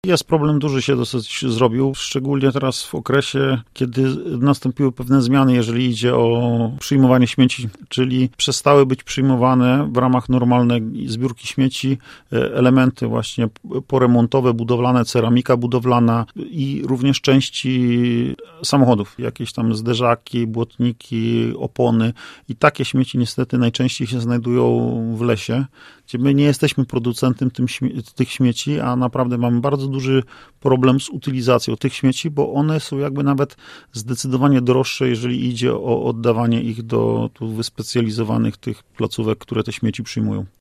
Jest problem duży się dosyć zrobił, szczególnie teraz w okresie, kiedy nastąpiły pewne zmiany, jeżeli idzie o przyjmowanie śmieci, czyli przestały być przyjmowane w ramach normalnej zbiórki śmieci elementy właśnie poremontowe, budowlane, ceramika budowlana i również części samochodów, jakieś tam zderzaki, błotniki, opony i takie śmieci niestety najczęściej się znajdują w lesie, gdzie my nie jesteśmy producentem tych śmieci, a naprawdę mamy bardzo duży problem z utylizacją tych śmieci, bo one są jakby nawet zdecydowanie droższe, jeżeli idzie o oddawanie ich do tu wyspecjalizowanych tych placówek, które te śmieci przyjmują.